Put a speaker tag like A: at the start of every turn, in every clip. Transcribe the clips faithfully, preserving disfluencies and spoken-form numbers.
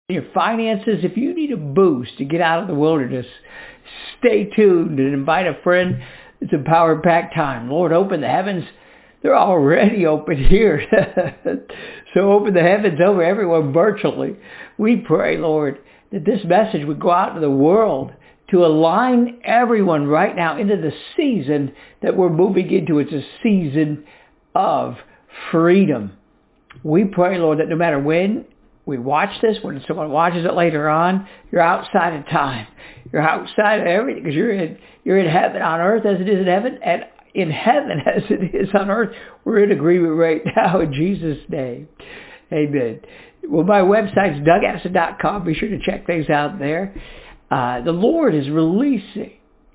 A: your finances. If you need a boost to get out of the wilderness, stay tuned and invite a friend. It's a power pack time. Lord, open the heavens. They're already open here. So open the heavens over everyone virtually. We pray, Lord, that this message would go out to the world to align everyone right now into the season that we're moving into. It's a season of freedom. We pray, Lord, that no matter when we watch this, when someone watches it later on, you're outside of time. You're outside of everything because you're in, you're in heaven on earth as it is in heaven, and in heaven as it is on earth. We're in agreement right now in Jesus' name. Amen. Well, my website's Doug Addison dot com. Be sure to check things out there. Uh, the Lord is releasing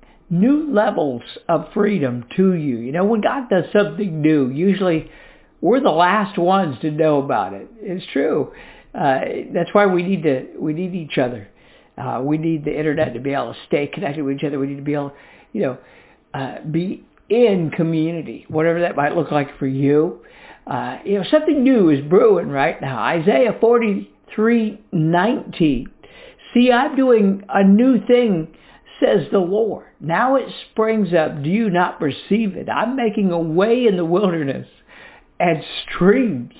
A: new levels of freedom to you. You know, when God does something new, usually we're the last ones to know about it. It's true. Uh, that's why we need to, we need each other. Uh, we need the internet to be able to stay connected with each other. We need to be able, you know, uh, be in community, whatever that might look like for you. Uh, you know, something new is brewing right now. Isaiah forty-three nineteen. See, I'm doing a new thing, says the Lord. Now it springs up. Do you not perceive it? I'm making a way in the wilderness and streams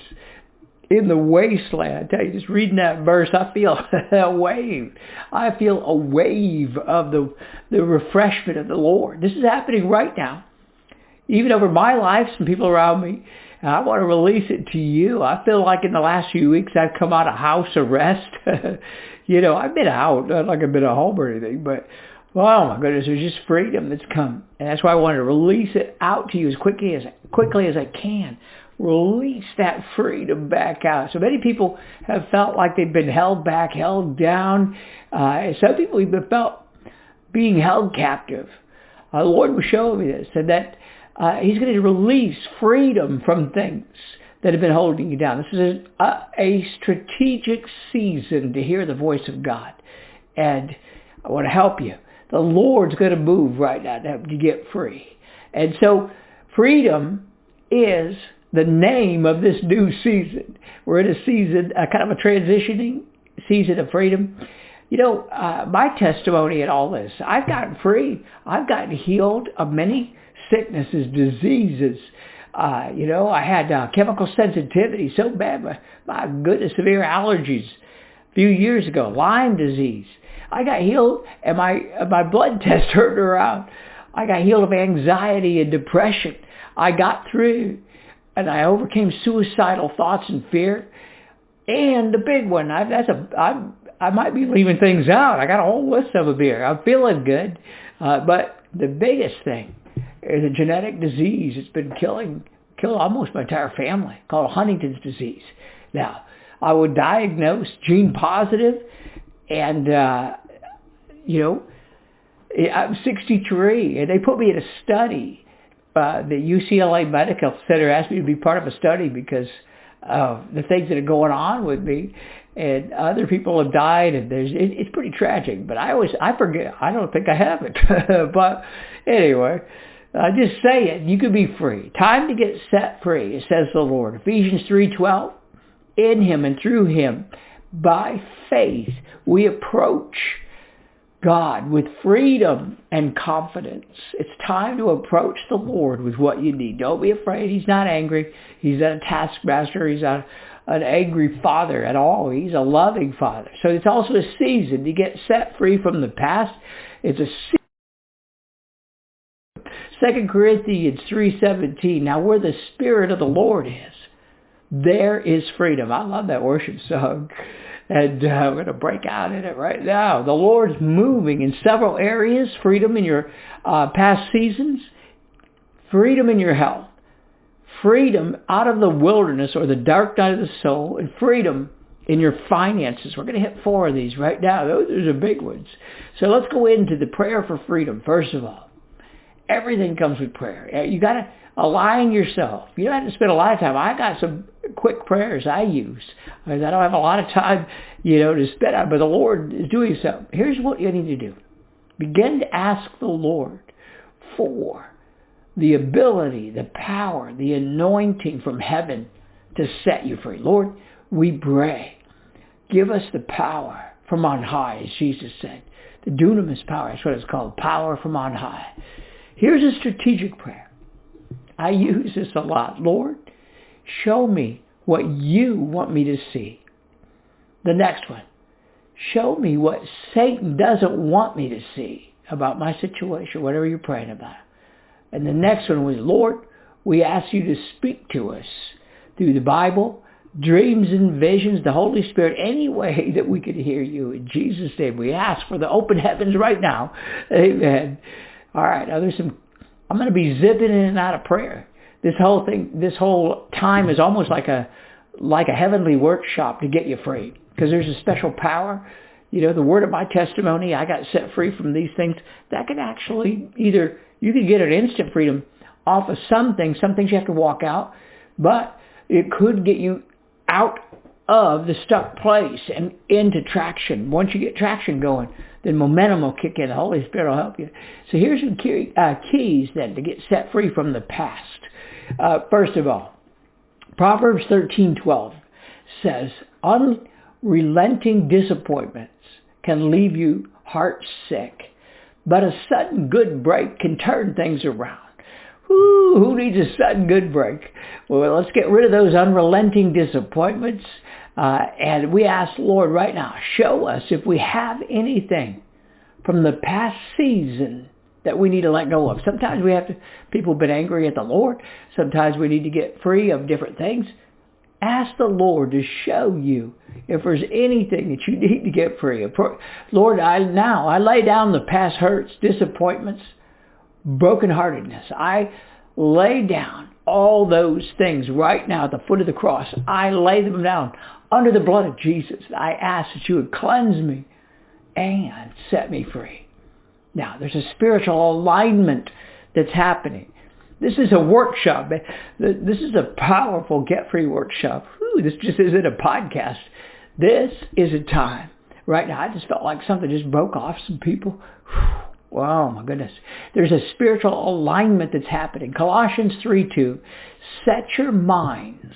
A: in the wasteland. I tell you, just reading that verse, I feel a wave. I feel a wave of the, the refreshment of the Lord. This is happening right now. Even over my life, some people around me, and I want to release it to you. I feel like in the last few weeks I've come out of house arrest. You know, I've been out, not like I've been at home or anything, but oh my goodness, there's just freedom that's come. And that's why I want to release it out to you as quickly as quickly as I can. Release that freedom back out. So many people have felt like they've been held back, held down. Uh, some people even felt being held captive. Uh, the Lord was showing me this, and that uh, He's going to release freedom from things that have been holding you down. This is a, a, a strategic season to hear the voice of God. And I want to help you. The Lord's going to move right now to help you get free. And so freedom is the name of this new season. We're in a season, a kind of a transitioning season of freedom. You know, uh, my testimony in all this, I've gotten free. I've gotten healed of many sicknesses, diseases. Uh, you know, I had uh, chemical sensitivity so bad, my, my goodness, severe allergies a few years ago, Lyme disease. I got healed, and my my blood test turned around. I got healed of anxiety and depression. I got through, and I overcame suicidal thoughts and fear. And the big one, I, that's a, I, I might be leaving things out. I got a whole list of them here. I'm feeling good. Uh, but the biggest thing is a genetic disease. It's been killing, killing almost my entire family, called Huntington's disease. Now, I was diagnosed gene positive, and, uh, you know, I'm sixty-three, and they put me in a study. Uh, the U C L A Medical Center asked me to be part of a study because of the things that are going on with me, and other people have died, and there's it, it's pretty tragic. But I always I forget. I don't think I have it. But anyway, uh, just say it. You can be free. Time to get set free. It says the Lord. Ephesians three twelve. In Him and through Him, by faith, we approach God with freedom and confidence. It's time to approach the Lord with what you need. Don't be afraid. He's not angry. He's not a taskmaster. He's not an angry father at all. He's a loving father. So it's also a season to get set free from the past. It's a season. Second Corinthians three seventeen. Now where the Spirit of the Lord is, there is freedom. I love that worship song. And uh, I'm going to break out in it right now. The Lord's moving in several areas. Freedom in your uh, past seasons. Freedom in your health. Freedom out of the wilderness or the dark night of the soul. And freedom in your finances. We're going to hit four of these right now. Those are big ones. So let's go into the prayer for freedom. First of all, everything comes with prayer. You got to align yourself. You don't have to spend a lot of time. I got some quick prayers I use. I don't have a lot of time, you know, to spend on, but the Lord is doing something. Here's what you need to do. Begin to ask the Lord for the ability, the power, the anointing from heaven to set you free. Lord, we pray. Give us the power from on high, as Jesus said. The dunamis power, that's what it's called, power from on high. Here's a strategic prayer. I use this a lot. Lord, show me what you want me to see. The next one, show me what Satan doesn't want me to see about my situation, whatever you're praying about. And the next one was, Lord, we ask you to speak to us through the Bible, dreams and visions, the Holy Spirit, any way that we could hear you. In Jesus' name, we ask for the open heavens right now. Amen. All right, now there's some, I'm going to be zipping in and out of prayer. This whole thing, this whole time is almost like a, like a heavenly workshop to get you free. Because there's a special power. You know, the word of my testimony, I got set free from these things. That can actually either, you could get an instant freedom off of some things. Some things you have to walk out. But it could get you out of the stuck place and into traction. Once you get traction going, then momentum will kick in. The Holy Spirit will help you. So here's some key, uh, keys then to get set free from the past. Uh, first of all, Proverbs thirteen twelve says, unrelenting disappointments can leave you heart sick, but a sudden good break can turn things around. Woo, who needs a sudden good break? Well, let's get rid of those unrelenting disappointments. Uh, and we ask, Lord, right now, show us if we have anything from the past season that we need to let go of. Sometimes we have to, people have been angry at the Lord. Sometimes we need to get free of different things. Ask the Lord to show you if there's anything that you need to get free of. Lord, I now, I lay down the past hurts, disappointments, brokenheartedness. I lay down all those things right now at the foot of the cross. I lay them down under the blood of Jesus. I ask that you would cleanse me and set me free. Now, there's a spiritual alignment that's happening. This is a workshop. This is a powerful get-free workshop. Ooh, this just isn't a podcast. This is a time. Right now, I just felt like something just broke off some people. Wow, my goodness. There's a spiritual alignment that's happening. Colossians three two, set your minds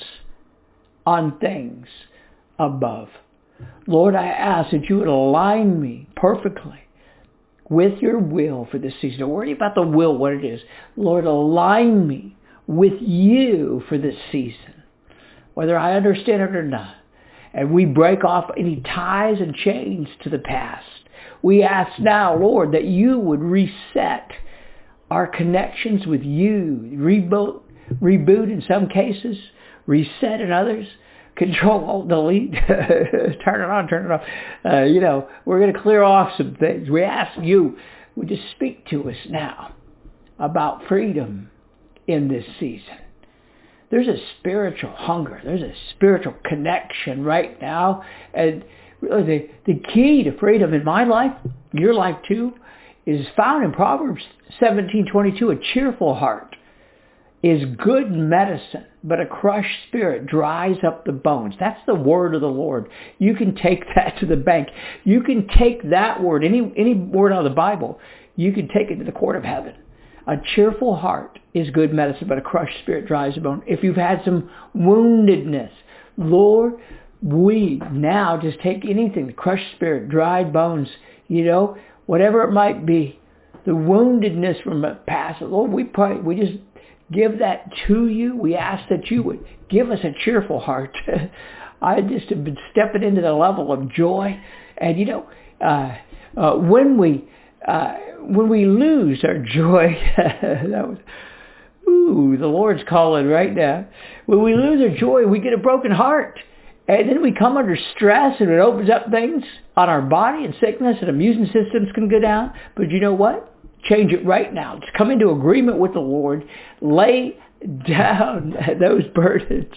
A: on things above. Lord, I ask that you would align me perfectly with your will for this season. Don't worry about the will, what it is. Lord, align me with you for this season, whether I understand it or not. And we break off any ties and chains to the past. We ask now, Lord, that you would reset our connections with you, reboot, reboot in some cases, reset in others, control, alt, delete, turn it on, turn it off. Uh, you know, we're going to clear off some things. We ask you, would you speak to us now about freedom in this season? There's a spiritual hunger. There's a spiritual connection right now. And really the, the key to freedom in my life, your life too, is found in Proverbs seventeen twenty-two. A cheerful heart is good medicine, but a crushed spirit dries up the bones. That's the word of the Lord. You can take that to the bank. You can take that word, any any word out of the Bible, you can take it to the court of heaven. A cheerful heart is good medicine, but a crushed spirit dries the bone. If you've had some woundedness, Lord, we now just take anything, the crushed spirit, dried bones, you know, whatever it might be, the woundedness from the past, Lord, we pray, we just give that to you. We ask that you would give us a cheerful heart. I just have been stepping into the level of joy. And, you know, uh, uh, when we uh, when we lose our joy, that was, ooh, the Lord's calling right now. When we lose our joy, we get a broken heart. And then we come under stress, and it opens up things on our body and sickness, and immune systems can go down. But you know what? Change it right now. Just come into agreement with the Lord. Lay down those burdens.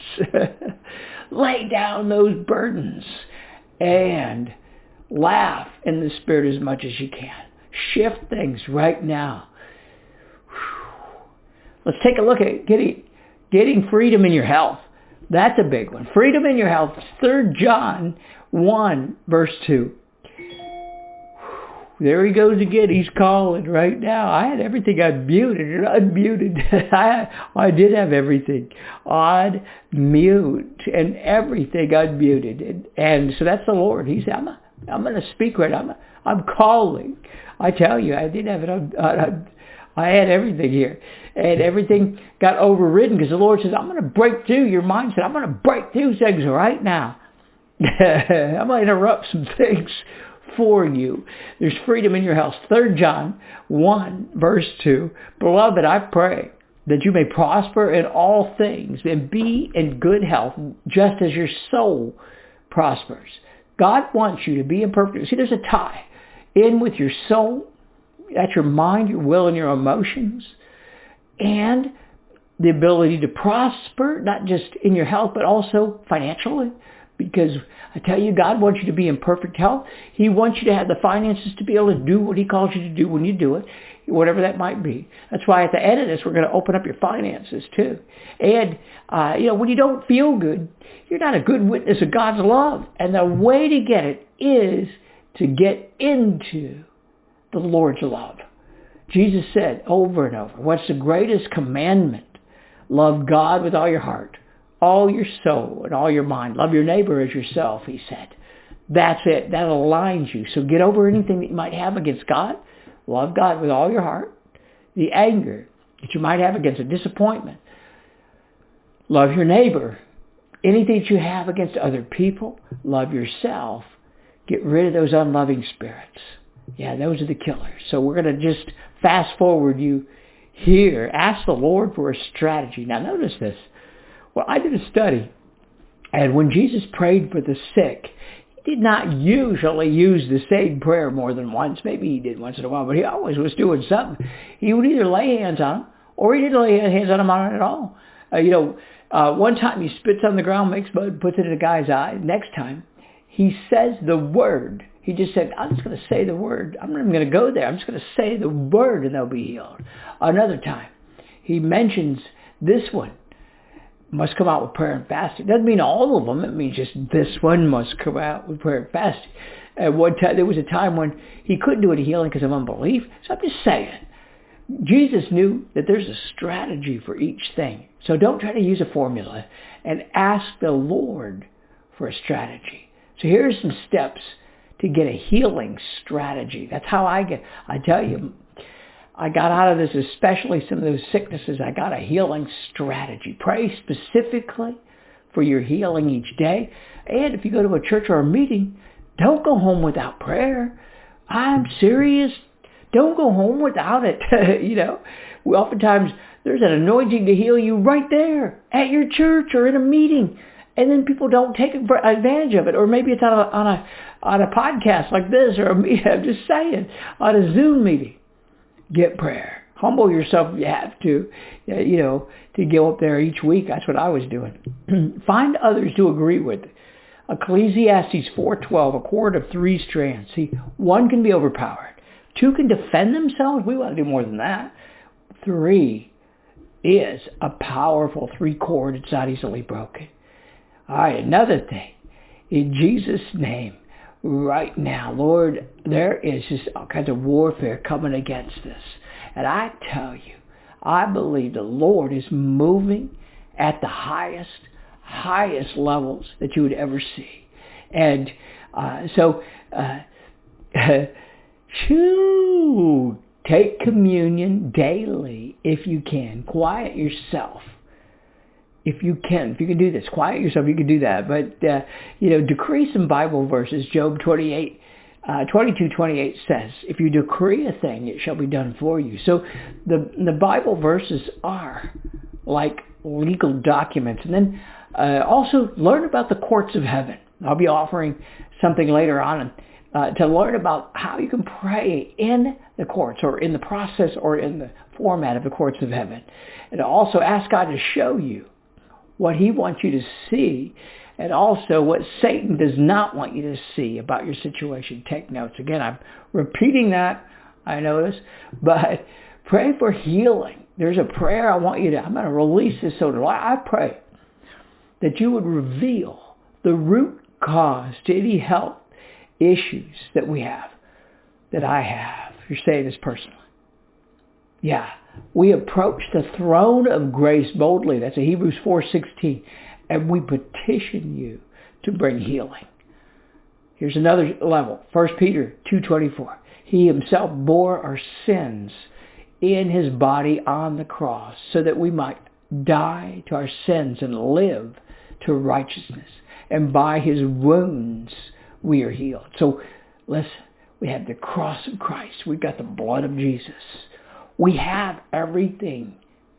A: Lay down those burdens. And laugh in the Spirit as much as you can. Shift things right now. Let's take a look at getting, getting freedom in your health. That's a big one. Freedom in your health. Third John one, verse two. There he goes again. He's calling right now. I had everything unmuted and unmuted. I, I did have everything on mute and everything unmuted. And, and so that's the Lord. He said, I'm, a, I'm going to speak right now. I'm, a, I'm calling. I tell you, I didn't have it on. on I had everything here. And everything got overridden because the Lord says, I'm going to break through your mindset. I'm going to break through things right now. I'm going to interrupt some things for you. There's freedom in your house. Third John one, verse two. Beloved, I pray that you may prosper in all things and be in good health, just as your soul prospers. God wants you to be in perfect. See, there's a tie in with your soul. That's your mind, your will, and your emotions. And the ability to prosper, not just in your health, but also financially. Because I tell you, God wants you to be in perfect health. He wants you to have the finances to be able to do what he calls you to do when you do it, whatever that might be. That's why at the end of this, we're going to open up your finances too. And, uh, you know, when you don't feel good, you're not a good witness of God's love. And the way to get it is to get into the Lord's love. Jesus said over and over, what's the greatest commandment? Love God with all your heart, all your soul, and all your mind. Love your neighbor as yourself, he said. That's it. That aligns you. So get over anything that you might have against God. Love God with all your heart. The anger that you might have against a disappointment. Love your neighbor. Anything that you have against other people. Love yourself. Get rid of those unloving spirits. Yeah, those are the killers. So we're going to just fast forward you here. Ask the Lord for a strategy. Now notice this. Well, I did a study, and when Jesus prayed for the sick, he did not usually use the same prayer more than once. Maybe he did once in a while, but he always was doing something. He would either lay hands on them, or he didn't lay hands on them on it at all. Uh, you know, uh, one time he spits on the ground, makes mud, puts it in a guy's eye. Next time, he says the word. He just said, I'm just going to say the word. I'm not even going to go there. I'm just going to say the word and they'll be healed. Another time, he mentions this one must come out with prayer and fasting. Doesn't mean all of them. It means just this one must come out with prayer and fasting. At one time, there was a time when he couldn't do any healing because of unbelief. So I'm just saying, Jesus knew that there's a strategy for each thing. So don't try to use a formula and ask the Lord for a strategy. So here's some steps to get a healing strategy. That's how I get, I tell you, I got out of this, especially some of those sicknesses. I got a healing strategy. Pray specifically for your healing each day. And if you go to a church or a meeting, don't go home without prayer. I'm serious. Don't go home without it. You know, we oftentimes there's an anointing to heal you right there at your church or in a meeting. And then people don't take advantage of it. Or maybe it's on a, on a, on a podcast like this, or a meeting, I'm just saying, on a Zoom meeting. Get prayer. Humble yourself if you have to, you know, to go up there each week. That's what I was doing. Find others to agree with. Ecclesiastes four twelve, a cord of three strands. See, one can be overpowered. Two can defend themselves. We want to do more than that. Three is a powerful three cord. It's not easily broken. All right, another thing. In Jesus' name, right now, Lord, there is just all kinds of warfare coming against this. And I tell you, I believe the Lord is moving at the highest, highest levels that you would ever see. And uh, so, uh, shoo, take communion daily if you can. Quiet yourself. If you can, if you can do this, quiet yourself, you can do that. But, uh, you know, decree some Bible verses. Job twenty-eight, uh, twenty-two twenty-eight says, if you decree a thing, it shall be done for you. So the the Bible verses are like legal documents. And then uh, also learn about the courts of heaven. I'll be offering something later on uh, to learn about how you can pray in the courts or in the process or in the format of the courts of heaven. And also ask God to show you what he wants you to see, and also what Satan does not want you to see about your situation. Take notes. Again, I'm repeating that, I notice, but pray for healing. There's a prayer I want you to, I'm going to release this so that I pray that you would reveal the root cause to any health issues that we have. that I have. You're saying this personally. Yeah. We approach the throne of grace boldly. That's a Hebrews four sixteen. And we petition you to bring healing. Here's another level. First Peter two twenty-four. He himself bore our sins in his body on the cross so that we might die to our sins and live to righteousness. And by his wounds we are healed. So listen, we have the cross of Christ. We've got the blood of Jesus. We have everything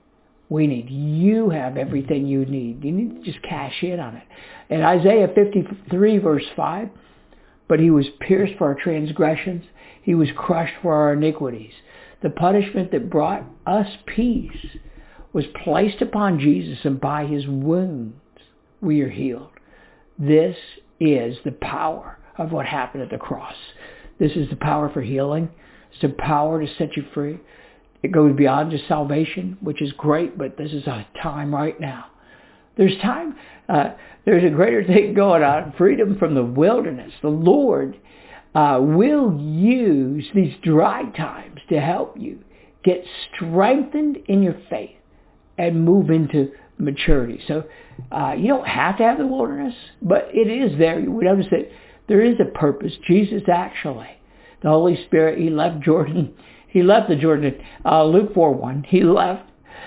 A: we need. You have everything you need. You need to just cash in on it. In Isaiah fifty-three verse five, but he was pierced for our transgressions. He was crushed for our iniquities. The punishment that brought us peace was placed upon Jesus, and by his wounds we are healed. This is the power of what happened at the cross. This is the power for healing. It's the power to set you free. It goes beyond just salvation, which is great, but this is a time right now. There's time, uh, there's a greater thing going on, freedom from the wilderness. The Lord uh, will use these dry times to help you get strengthened in your faith and move into maturity. So uh, you don't have to have the wilderness, but it is there. We notice that there is a purpose. Jesus actually, the Holy Spirit, he left Jordan. He left the Jordan, uh, Luke four one. He left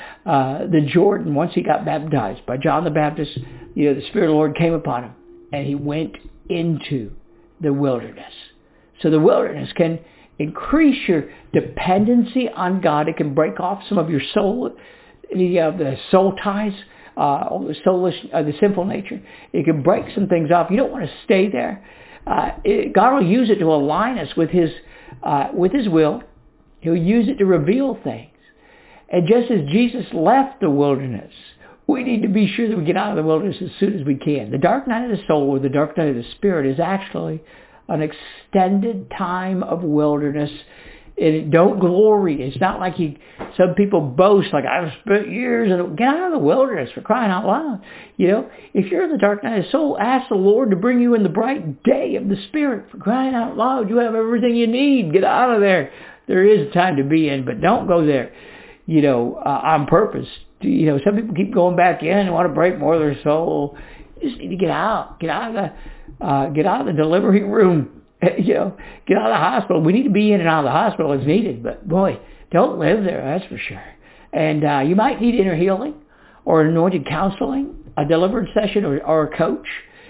A: uh, the Jordan once he got baptized by John the Baptist. You know, the Spirit of the Lord came upon him, and he went into the wilderness. So the wilderness can increase your dependency on God. It can break off some of your soul, the, uh, the soul ties, uh, the soulish, uh, the sinful nature. It can break some things off. You don't want to stay there. Uh, it, God will use it to align us with His uh, with His will. He'll use it to reveal things. And just as Jesus left the wilderness, we need to be sure that we get out of the wilderness as soon as we can. The dark night of the soul, or the dark night of the spirit, is actually an extended time of wilderness. It, don't glory. It's not like you, some people boast, like, I've spent years, and get out of the wilderness, for crying out loud. You know, if you're in the dark night of the soul, ask the Lord to bring you in the bright day of the Spirit, for crying out loud. You have everything you need. Get out of there. There is a time to be in, but don't go there, you know, uh, on purpose. You know, some people keep going back in and want to break more of their soul. You just need to get out. Get out of the, uh, get out of the delivery room. You know, get out of the hospital. We need to be in and out of the hospital as needed, but boy, don't live there, that's for sure. And uh, you might need inner healing or anointed counseling, a deliverance session, or, or a coach.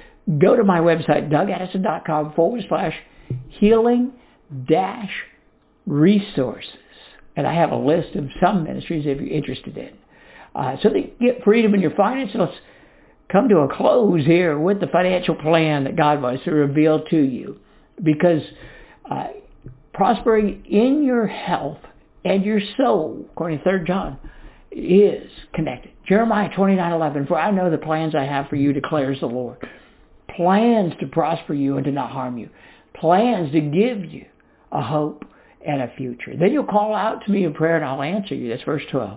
A: Go to my website, doug addison.com forward slash healing dash resources. And I have a list of some ministries if you're interested in. Uh, so that you get freedom in your finances. Let's come to a close here with the financial plan that God wants to reveal to you. Because uh, prospering in your health and your soul, according to Third John, is connected. Jeremiah twenty-nine eleven, for I know the plans I have for you, declares the Lord. Plans to prosper you and to not harm you. Plans to give you a hope and a future. Then you'll call out to me in prayer and I'll answer you. That's verse twelve.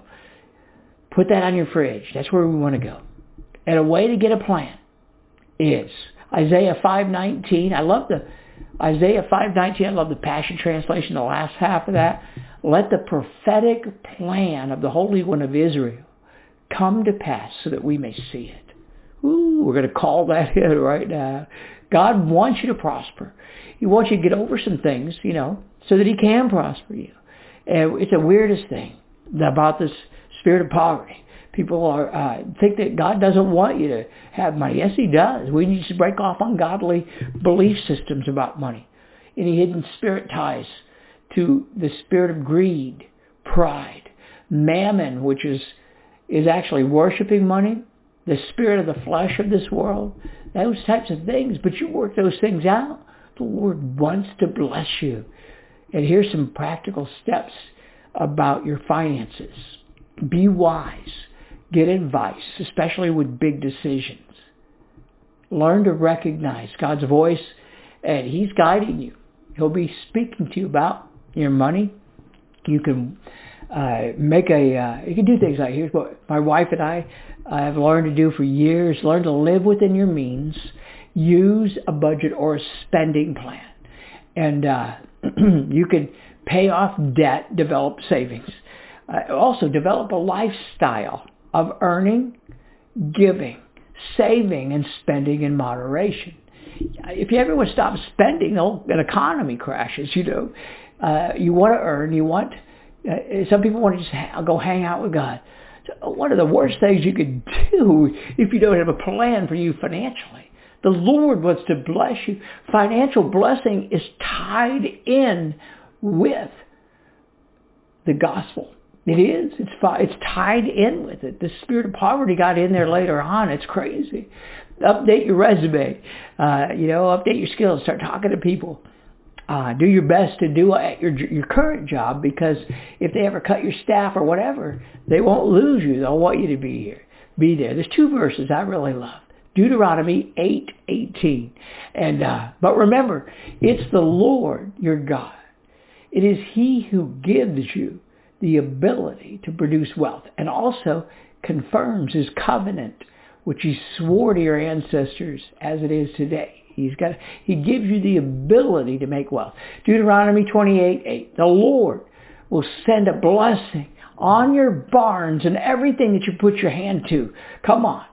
A: Put that on your fridge. That's where we want to go. And a way to get a plan is Isaiah five nineteen. I love the Isaiah five nineteen. I love the Passion Translation, the last half of that. Let the prophetic plan of the Holy One of Israel come to pass so that we may see it. Ooh, we're going to call that in right now. God wants you to prosper. He wants you to get over some things, you know, so that He can prosper you. And it's the weirdest thing about this spirit of poverty. People are uh, think that God doesn't want you to have money. Yes, He does. We need to break off ungodly belief systems about money. Any hidden spirit ties to the spirit of greed, pride, mammon, which is is actually worshiping money, the spirit of the flesh of this world, those types of things. But you work those things out. The Lord wants to bless you. And here's some practical steps about your finances. Be wise. Get advice, especially with big decisions. Learn to recognize God's voice, and He's guiding you. He'll be speaking to you about your money. You can uh, make a, uh, you can do things like, here's what my wife and I uh, have learned to do for years. Learn to live within your means. Use a budget or a spending plan. And uh, you can pay off debt, develop savings. Uh, also, develop a lifestyle of earning, giving, saving, and spending in moderation. If you ever want to stop spending, oh, an economy crashes, you know. Uh, you want to earn, you want, uh, some people want to just ha- go hang out with God. So one of the worst things you could do if you don't have a plan for you financially. The Lord wants to bless you. Financial blessing is tied in with the gospel. It is. It's it's tied in with it. The spirit of poverty got in there later on. It's crazy. Update your resume. Uh, you know, update your skills. Start talking to people. Uh, do your best to do at your your current job, because if they ever cut your staff or whatever, they won't lose you. They'll want you to be here, be there. There's two verses I really love. Deuteronomy eight eighteen. And uh, but remember, it's the Lord your God. It is He who gives you the ability to produce wealth, and also confirms His covenant, which He swore to your ancestors as it is today. He's got, He gives you the ability to make wealth. Deuteronomy twenty-eight eight. The Lord will send a blessing on your barns and everything that you put your hand to. Come on.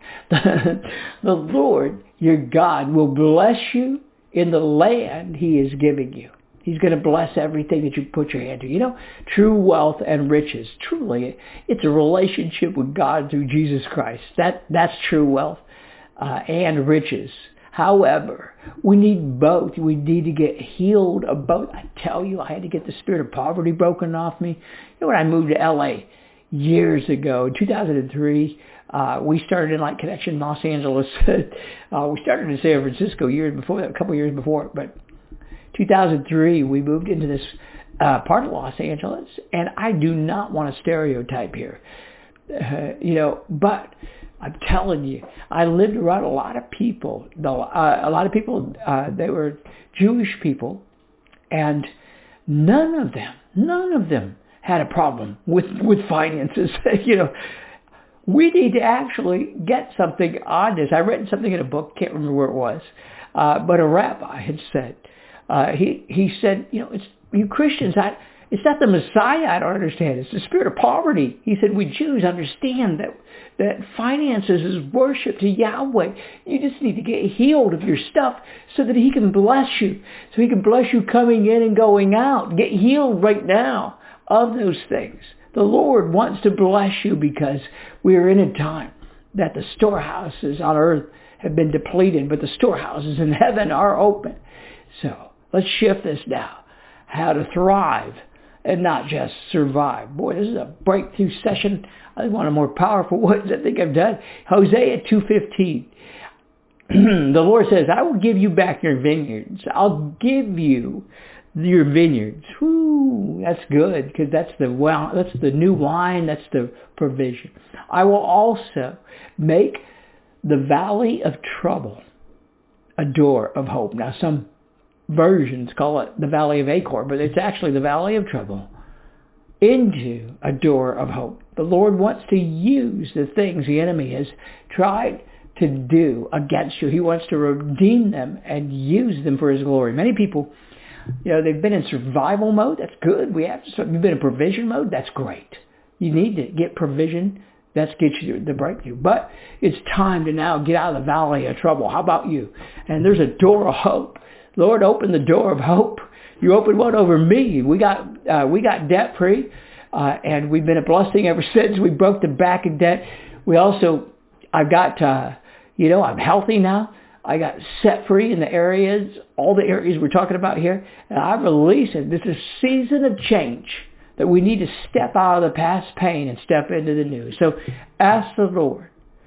A: The Lord, your God, will bless you in the land He is giving you. He's going to bless everything that you put your hand to. You know, true wealth and riches, truly, it's a relationship with God through Jesus Christ. That That's true wealth uh, and riches. However, we need both. We need to get healed of both. I tell you, I had to get the spirit of poverty broken off me. You know, when I moved to L A years ago, in two thousand three, uh, we started in Light Connection in Los Angeles. uh, we started in San Francisco years before that, a couple years before. But two thousand three, we moved into this uh, part of Los Angeles. And I do not want to stereotype here. Uh, you know, but I'm telling you, I lived around a lot of people, though, uh, a lot of people, uh, they were Jewish people, and none of them, none of them had a problem with, with finances. You know, we need to actually get something on this. I read something in a book, can't remember where it was, uh, but a rabbi had said, uh, he, he said, you know, it's you Christians, I, it's not the Messiah I don't understand. It's the spirit of poverty. He said, we Jews understand that that finances is worship to Yahweh. You just need to get healed of your stuff so that He can bless you. So He can bless you coming in and going out. Get healed right now of those things. The Lord wants to bless you because we are in a time that the storehouses on earth have been depleted, but the storehouses in heaven are open. So let's shift this now. How to thrive and not just survive. Boy, this is a breakthrough session. I think one of the more powerful ones I think I've done. Hosea two fifteen. The Lord says, I will give you back your vineyards. I'll give you your vineyards. Whoo, that's good, because that's the well, that's the new wine. That's the provision. I will also make the valley of trouble a door of hope. Now, some versions call it the Valley of Achor, but it's actually the Valley of Trouble into a door of hope. The Lord wants to use the things the enemy has tried to do against you. He wants to redeem them and use them for His glory. Many people, you know, they've been in survival mode. That's good. We have to. You've been in provision mode. That's great. You need to get provision. That's gets you the breakthrough. But it's time to now get out of the valley of trouble. How about you? And there's a door of hope. Lord, open the door of hope. You opened one over me. We got uh, we got debt free, uh, and we've been a blessing ever since. We broke the back of debt. We also, I've got, uh, you know, I'm healthy now. I got set free in the areas, all the areas we're talking about here, and I release it. This is a season of change that we need to step out of the past pain and step into the new. So ask the Lord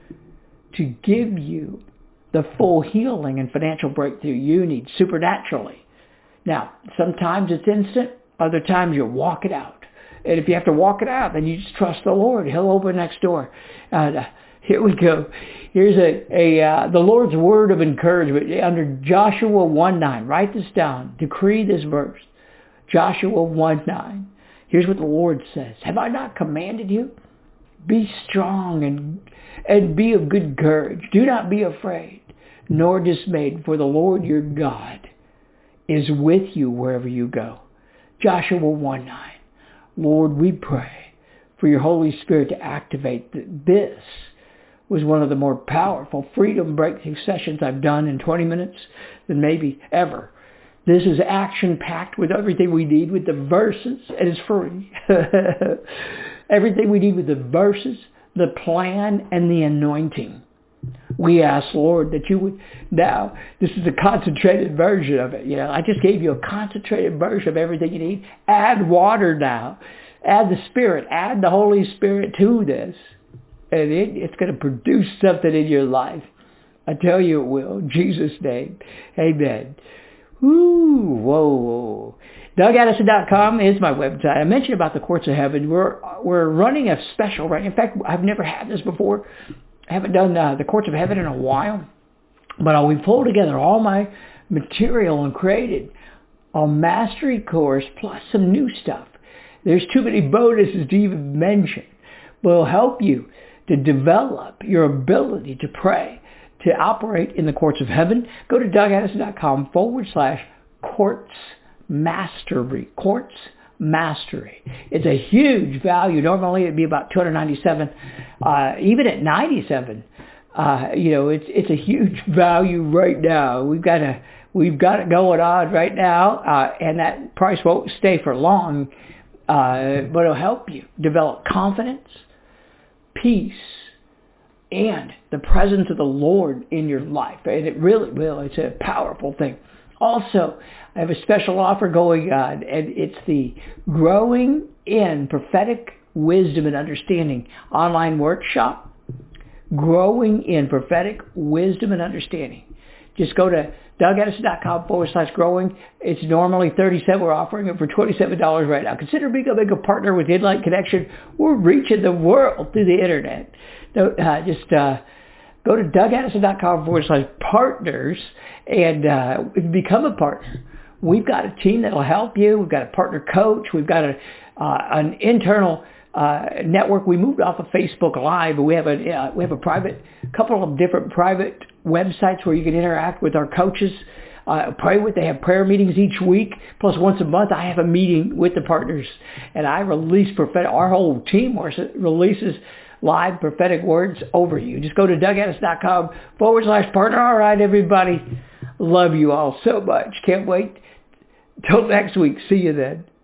A: to give you the full healing and financial breakthrough you need supernaturally. Now, sometimes it's instant. Other times you walk it out. And if you have to walk it out, then you just trust the Lord. He'll open next door. And uh, here we go. Here's a, a uh, the Lord's word of encouragement under Joshua one nine. Write this down. Decree this verse. Joshua one nine. Here's what the Lord says. Have I not commanded you? Be strong and and be of good courage. Do not be afraid, nor dismayed, for the Lord your God is with you wherever you go. Joshua one nine. Lord, we pray for your Holy Spirit to activate. This was one of the more powerful freedom breakthrough sessions I've done in twenty minutes than maybe ever. This is action-packed with everything we need with the verses, and it's free. Everything we need with the verses, the plan, and the anointing. We ask, Lord, that you would, now, this is a concentrated version of it. You know, I just gave you a concentrated version of everything you need. Add water now. Add the Spirit. Add the Holy Spirit to this. And it, it's going to produce something in your life. I tell you it will. In Jesus' name. Amen. Woo, whoa, whoa. Doug Addison dot com is my website. I mentioned about the Courts of Heaven. We're we're running a special, right? In fact, I've never had this before. I haven't done uh, the Courts of Heaven in a while. But uh, we pulled together all my material and created a mastery course plus some new stuff. There's too many bonuses to even mention. But it'll help you to develop your ability to pray, to operate in the courts of heaven. Go to Doug Addison dot com forward slash courts mastery. Courts mastery. It's a huge value. Normally it'd be about two hundred ninety-seven dollars. Uh, even at ninety-seven dollars, uh, you know, it's it's a huge value right now. We've got a we've got it going on right now, uh, and that price won't stay for long, uh, but it'll help you develop confidence, peace, and the presence of the Lord in your life. And it really will. It's a powerful thing. Also, I have a special offer going on, and it's the Growing in Prophetic Wisdom and Understanding online workshop. Growing in Prophetic Wisdom and Understanding. Just go to Doug Addison dot com forward slash growing. It's normally thirty-seven dollars. We're offering it for twenty-seven dollars right now. Consider becoming a partner with Inlight Connection. We're reaching the world through the internet. Uh, just uh, go to Doug Addison dot com forward slash partners and uh, become a partner. We've got a team that'll help you. We've got a partner coach. We've got a uh, an internal uh, network. We moved off of Facebook Live, but we have a uh, we have a private couple of different private websites where you can interact with our coaches, uh, pray with. They have prayer meetings each week. Plus, once a month, I have a meeting with the partners, and I release prophetic. Our whole team releases live prophetic words over you. Just go to Doug Addison dot com forward slash partner. All right, everybody. Love you all so much. Can't wait. Till next week. See you then.